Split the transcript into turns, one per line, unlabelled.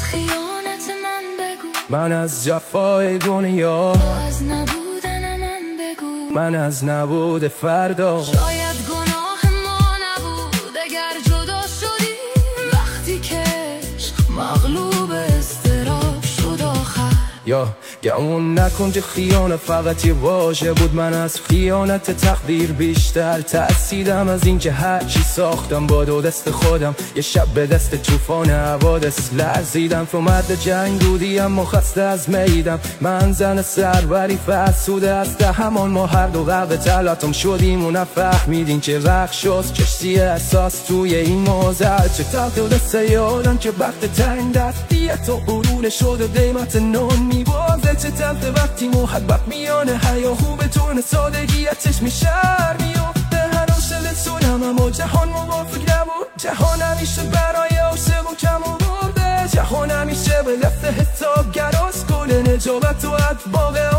خیانت من بگو،
من از جفای دنیا،
از نبودن من بگو،
من از نبود فردا.
شاید گناه ما نبود اگر جدا شدیم، وقتی که مغلوب اضطراب شد آخر.
یا گمون نکن که خیانت فقط یه واژه بود. من از خیانت تقدیر بیشتر ترسیدم، از اینکه هرچی ساختم با دو دست خودم یه شب به دست طوفان حوادث لرزیدم. تو مرد جنگ بودی اما خسته از میدم، من زن سروری فرسوده از همان. ما هر دو غرق تلاطم شدیم و نفهمیدیم که رخ شد کشتی احساس توی این موزل. چه تغییر سیادم که وقت تنگ دستیه تو برونه شد و دیمت نون میبازه. چه تلخ وقتی محبت میانه هیاهو به طور سادگیتش میشر میفته. هنوز شلت شدم اما جهان موافق نبود، جهان همیشه برای عاشق و کم برده، جهان همیشه به لفت حساب گراز کل نجابت و اتباق